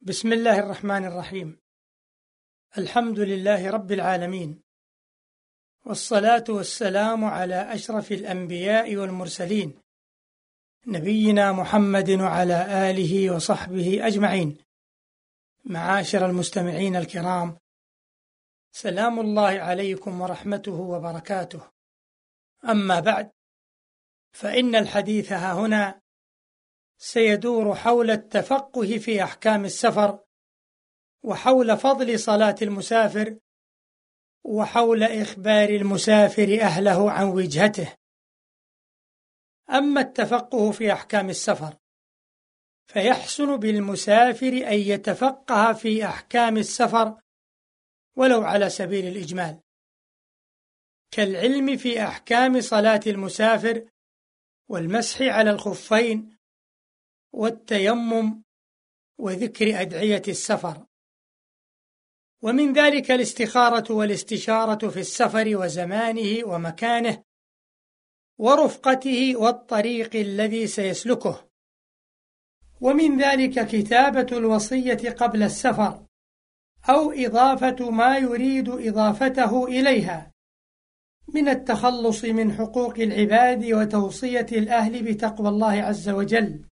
بسم الله الرحمن الرحيم. الحمد لله رب العالمين، والصلاة والسلام على أشرف الأنبياء والمرسلين، نبينا محمد وعلى آله وصحبه أجمعين. معاشر المستمعين الكرام، سلام الله عليكم ورحمته وبركاته. أما بعد، فإن الحديث هنا سيدور حول التفقه في أحكام السفر، وحول فضل صلاة المسافر، وحول إخبار المسافر أهله عن وجهته. أما التفقه في أحكام السفر، فيحسن بالمسافر أن يتفقه في أحكام السفر ولو على سبيل الإجمال، كالعلم في أحكام صلاة المسافر، والمسح على الخفين، والتيمم، وذكر أدعية السفر. ومن ذلك الاستخارة والاستشارة في السفر وزمانه ومكانه ورفقته والطريق الذي سيسلكه. ومن ذلك كتابة الوصية قبل السفر، أو إضافة ما يريد إضافته إليها من التخلص من حقوق العباد وتوصية الأهل بتقوى الله عز وجل.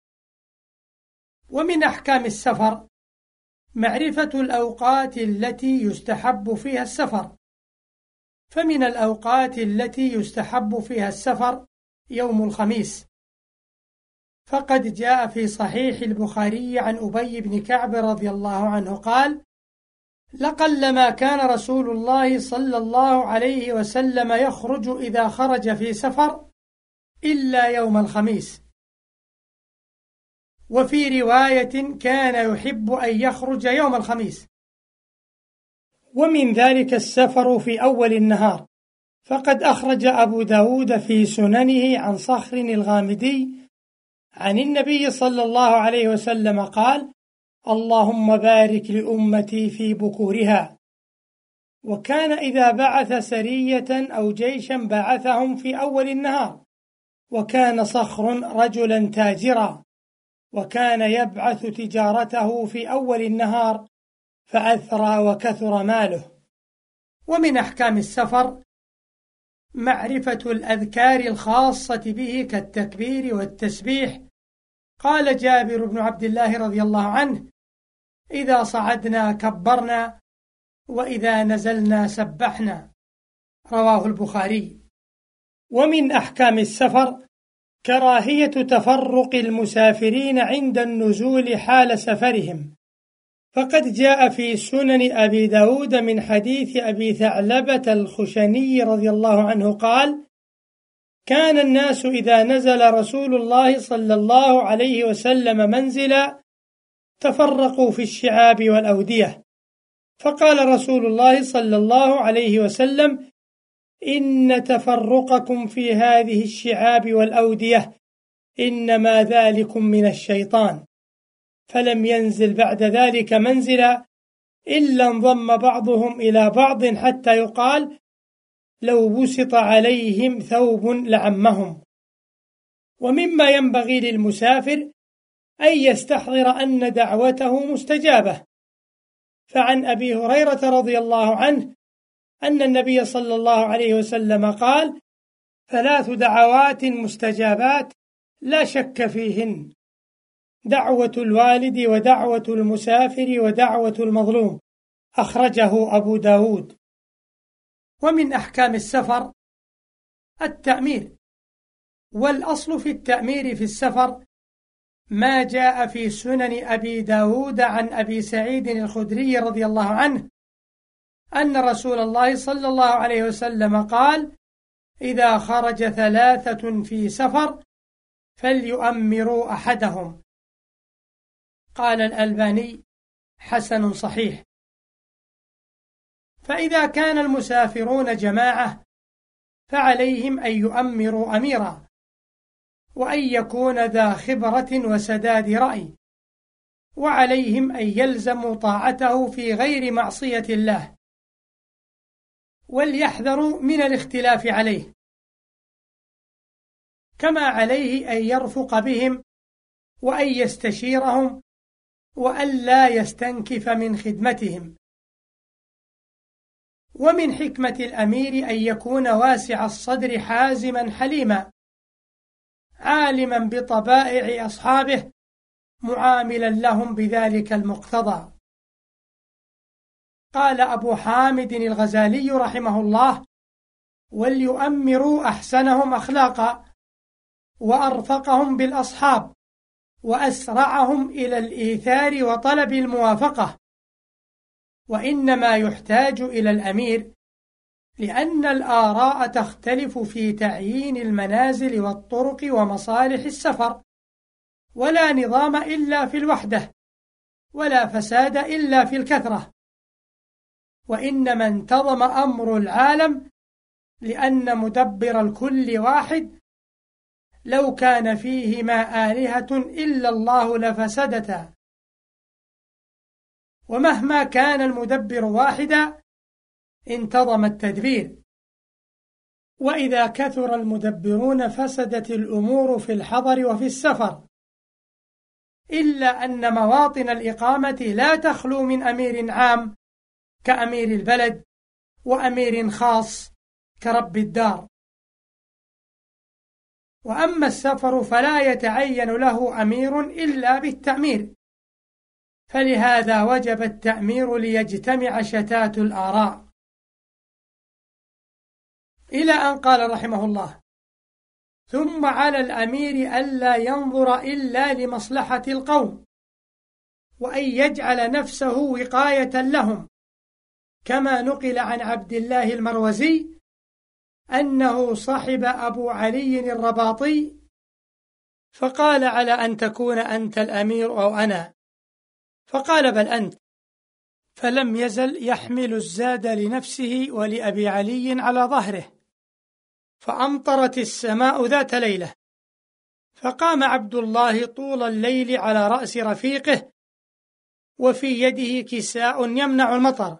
ومن أحكام السفر معرفة الأوقات التي يستحب فيها السفر، فمن الأوقات التي يستحب فيها السفر يوم الخميس، فقد جاء في صحيح البخاري عن أبي بن كعب رضي الله عنه قال: لقلما كان رسول الله صلى الله عليه وسلم يخرج إذا خرج في سفر إلا يوم الخميس. وفي رواية كان يحب أن يخرج يوم الخميس. ومن ذلك السفر في أول النهار، فقد أخرج أبو داود في سننه عن صخر الغامدي عن النبي صلى الله عليه وسلم قال: اللهم بارك لأمتي في بكورها. وكان إذا بعث سرية أو جيشا بعثهم في أول النهار. وكان صخر رجلا تاجرا، وكان يبعث تجارته في أول النهار، فأثرى وكثر ماله. ومن أحكام السفر معرفة الأذكار الخاصة به كالتكبير والتسبيح. قال جابر بن عبد الله رضي الله عنه: إذا صعدنا كبرنا، وإذا نزلنا سبحنا. رواه البخاري. ومن أحكام السفر كراهية تفرق المسافرين عند النزول حال سفرهم، فقد جاء في سنن أبي داود من حديث أبي ثعلبة الخشني رضي الله عنه قال: كان الناس إذا نزل رسول الله صلى الله عليه وسلم منزلا تفرقوا في الشعاب والأودية، فقال رسول الله صلى الله عليه وسلم: إن تفرقكم في هذه الشعاب والأودية إنما ذلكم من الشيطان. فلم ينزل بعد ذلك منزلا إلا انضم بعضهم إلى بعض حتى يقال: لو بسط عليهم ثوب لعمهم. ومما ينبغي للمسافر أن يستحضر أن دعوته مستجابة. فعن أبي هريرة رضي الله عنه أن النبي صلى الله عليه وسلم قال: 3 دعوات مستجابات لا شك فيهن: دعوة الوالد، ودعوة المسافر، ودعوة المظلوم. أخرجه أبو داود. ومن أحكام السفر التأمير. والأصل في التأمير في السفر ما جاء في سنن أبي داود عن أبي سعيد الخدري رضي الله عنه أن رسول الله صلى الله عليه وسلم قال: إذا خرج 3 في سفر فليؤمروا أحدهم. قال الألباني: حسن صحيح. فإذا كان المسافرون جماعة فعليهم أن يؤمروا أميرا، وأن يكون ذا خبرة وسداد رأي، وعليهم أن يلزموا طاعته في غير معصية الله، وليحذروا من الاختلاف عليه، كما عليه أن يرفق بهم وأن يستشيرهم وألا يستنكف من خدمتهم. ومن حكمة الأمير أن يكون واسع الصدر حازما حليما، عالما بطبائع أصحابه، معاملا لهم بذلك المقتضى. قال أبو حامد الغزالي رحمه الله: وليؤمروا أحسنهم أخلاقا، وأرفقهم بالأصحاب، وأسرعهم إلى الإيثار وطلب الموافقة. وإنما يحتاج إلى الأمير لأن الآراء تختلف في تعيين المنازل والطرق ومصالح السفر، ولا نظام إلا في الوحدة، ولا فساد إلا في الكثرة. وإنما انتظم أمر العالم لأن مدبر الكل واحد، لو كان فيهما آلهة إلا الله لفسدتا. ومهما كان المدبر واحدا انتظم التدبير. وإذا كثر المدبرون فسدت الأمور في الحضر وفي السفر، إلا أن مواطن الإقامة لا تخلو من أمير عام كأمير البلد، وأمير خاص كرب الدار. وأما السفر فلا يتعين له أمير إلا بالتأمير، فلهذا وجب التأمير ليجتمع شتات الآراء. إلى أن قال رحمه الله: ثم على الأمير ألا ينظر إلا لمصلحة القوم، وأن يجعل نفسه وقاية لهم، كما نقل عن عبد الله المروزي أنه صحب أبو علي الرباطي فقال: على أن تكون أنت الأمير أو أنا؟ فقال: بل أنت. فلم يزل يحمل الزاد لنفسه ولأبي علي على ظهره، فأمطرت السماء ذات ليلة، فقام عبد الله طول الليل على رأس رفيقه، وفي يده كساء يمنع المطر،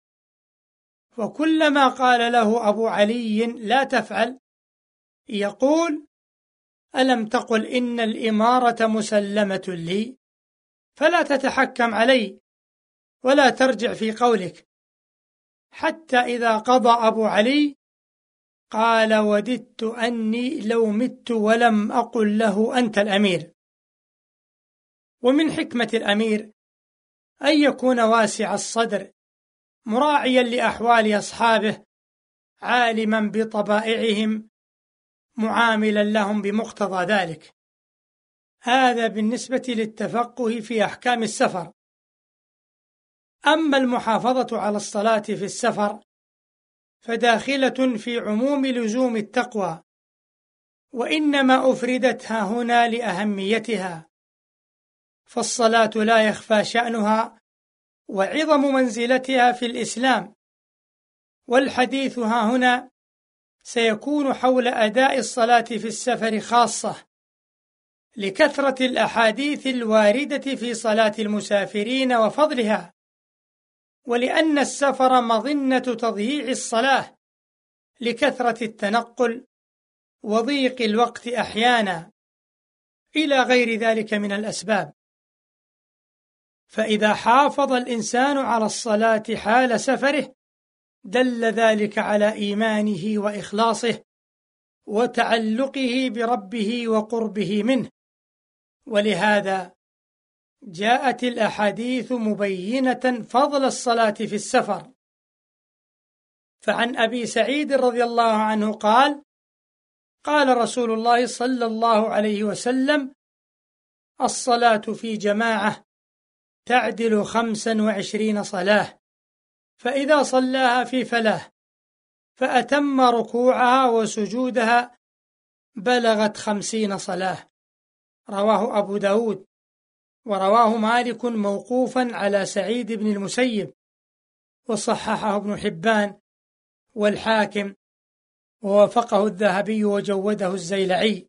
وكلما قال له أبو علي: لا تفعل، يقول: ألم تقل إن الإمارة مسلمة لي، فلا تتحكم علي ولا ترجع في قولك. حتى إذا قضى أبو علي قال: وددت أني لو مت ولم أقل له أنت الأمير. ومن حكمة الأمير أن يكون واسع الصدر، مراعيا لأحوال أصحابه، عالما بطبائعهم، معاملا لهم بمقتضى ذلك. هذا بالنسبة للتفقه في أحكام السفر. أما المحافظة على الصلاة في السفر فداخلة في عموم لزوم التقوى، وإنما أفردتها هنا لأهميتها، فالصلاة لا يخفى شأنها وعظم منزلتها في الإسلام. والحديث ها هنا سيكون حول أداء الصلاة في السفر خاصة، لكثرة الأحاديث الواردة في صلاة المسافرين وفضلها، ولأن السفر مظنة تضييع الصلاة لكثرة التنقل وضيق الوقت أحيانا، إلى غير ذلك من الأسباب. فإذا حافظ الإنسان على الصلاة حال سفره دل ذلك على إيمانه وإخلاصه وتعلقه بربه وقربه منه. ولهذا جاءت الأحاديث مبينة فضل الصلاة في السفر. فعن أبي سعيد رضي الله عنه قال: قال رسول الله صلى الله عليه وسلم: الصلاة في جماعة تعدل 25 صلاة، فإذا صلاها في فلاة فأتم ركوعها وسجودها بلغت 50 صلاة. رواه أبو داود، ورواه مالك موقوفا على سعيد بن المسيب، وصححه ابن حبان والحاكم، ووافقه الذهبي وجوده الزيلعي.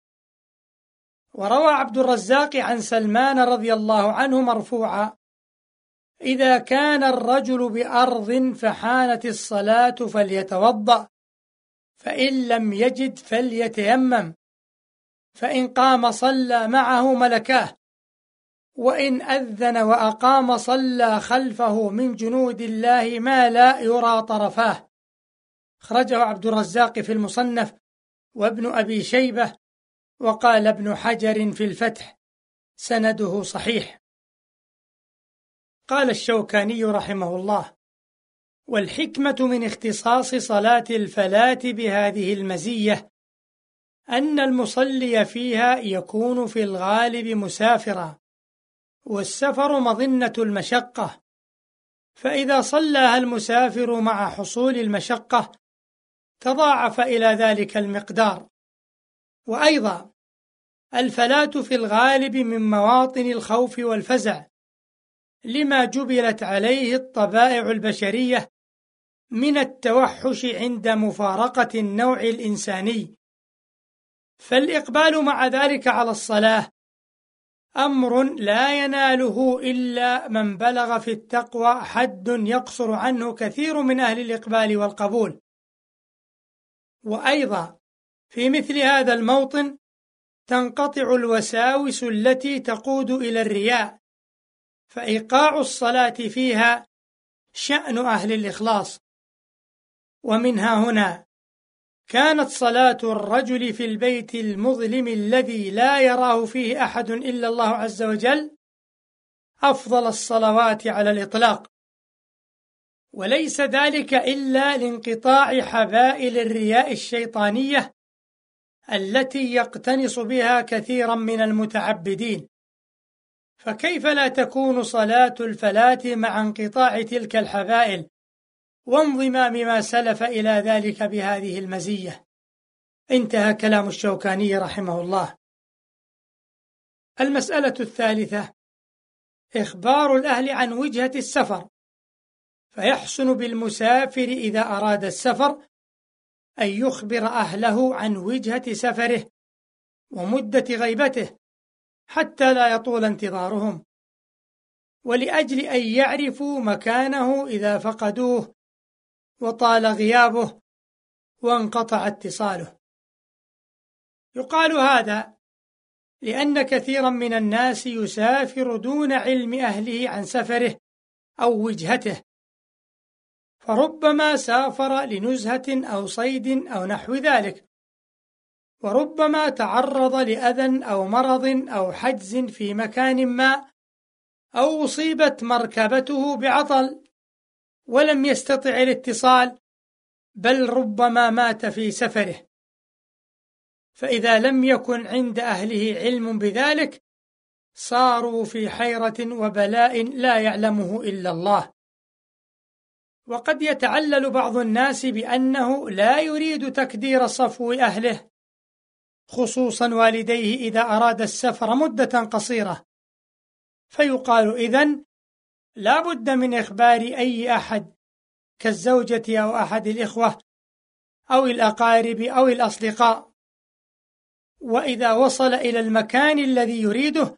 وروى عبد الرزاق عن سلمان رضي الله عنه مرفوعا: إذا كان الرجل بأرض فحانت الصلاة فليتوضأ، فإن لم يجد فليتيمم، فإن قام صلى معه ملكاه، وإن أذن وأقام صلى خلفه من جنود الله ما لا يرى طرفاه. أخرجه عبد الرزاق في المصنف وابن أبي شيبة، وقال ابن حجر في الفتح: سنده صحيح. قال الشوكاني رحمه الله: والحكمة من اختصاص صلاة الفلاة بهذه المزية أن المصلي فيها يكون في الغالب مسافرا، والسفر مظنة المشقة، فإذا صلاها المسافر مع حصول المشقة تضاعف إلى ذلك المقدار. وأيضا الفلاة في الغالب من مواطن الخوف والفزع، لما جبلت عليه الطبائع البشرية من التوحش عند مفارقة النوع الإنساني، فالإقبال مع ذلك على الصلاة أمر لا يناله إلا من بلغ في التقوى حد يقصر عنه كثير من أهل الإقبال والقبول. وأيضا في مثل هذا الموطن تنقطع الوساوس التي تقود إلى الرياء، فإيقاع الصلاة فيها شأن أهل الإخلاص. ومنها هنا كانت صلاة الرجل في البيت المظلم الذي لا يراه فيه أحد إلا الله عز وجل أفضل الصلوات على الإطلاق، وليس ذلك إلا لانقطاع حبائل الرياء الشيطانية التي يقتنص بها كثيرا من المتعبدين. فكيف لا تكون صلاة الفلاة مع انقطاع تلك الحبائل وانضمام ما سلف إلى ذلك بهذه المزية؟ انتهى كلام الشوكاني رحمه الله. المسألة الثالثة: إخبار الأهل عن وجهة السفر، فيحسن بالمسافر إذا أراد السفر أن يخبر أهله عن وجهة سفره ومدة غيبته حتى لا يطول انتظارهم، ولأجل أن يعرفوا مكانه إذا فقدوه وطال غيابه وانقطع اتصاله. يقال هذا لأن كثيرا من الناس يسافر دون علم أهله عن سفره أو وجهته، فربما سافر لنزهة أو صيد أو نحو ذلك، وربما تعرض لأذى أو مرض أو حجز في مكان ما، أو أصيبت مركبته بعطل ولم يستطع الاتصال، بل ربما مات في سفره. فإذا لم يكن عند أهله علم بذلك صاروا في حيرة وبلاء لا يعلمه إلا الله. وقد يتعلل بعض الناس بأنه لا يريد تكدير صفو أهله، خصوصا والديه إذا أراد السفر مدة قصيرة، فيقال إذن لا بد من إخبار أي أحد كالزوجة أو أحد الإخوة أو الأقارب أو الأصدقاء، وإذا وصل إلى المكان الذي يريده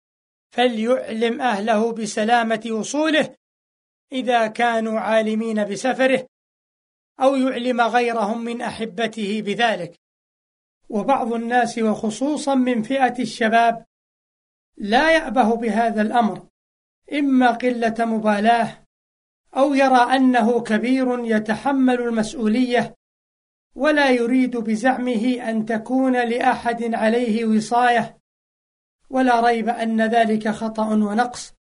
فليعلم أهله بسلامة وصوله إذا كانوا عالمين بسفره، أو يعلم غيرهم من أحبته بذلك. وبعض الناس وخصوصا من فئة الشباب لا يأبه بهذا الأمر، إما قلة مبالاة أو يرى أنه كبير يتحمل المسؤولية ولا يريد بزعمه أن تكون لأحد عليه وصاية، ولا ريب أن ذلك خطأ ونقص.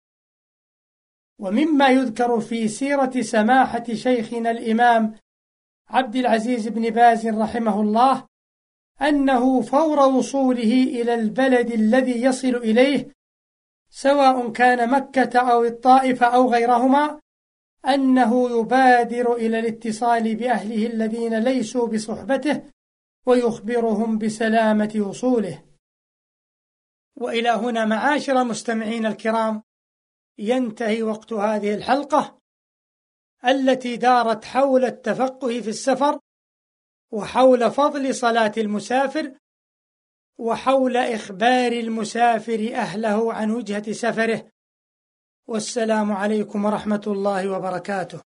ومما يذكر في سيرة سماحة شيخنا الإمام عبد العزيز بن باز رحمه الله أنه فور وصوله إلى البلد الذي يصل إليه، سواء كان مكة أو الطائف أو غيرهما، أنه يبادر إلى الاتصال بأهله الذين ليسوا بصحبته ويخبرهم بسلامة وصوله. وإلى هنا معاشر المستمعين الكرام ينتهي وقت هذه الحلقة التي دارت حول التفقه في السفر، وحول فضل صلاة المسافر، وحول إخبار المسافر أهله عن وجهة سفره. والسلام عليكم ورحمة الله وبركاته.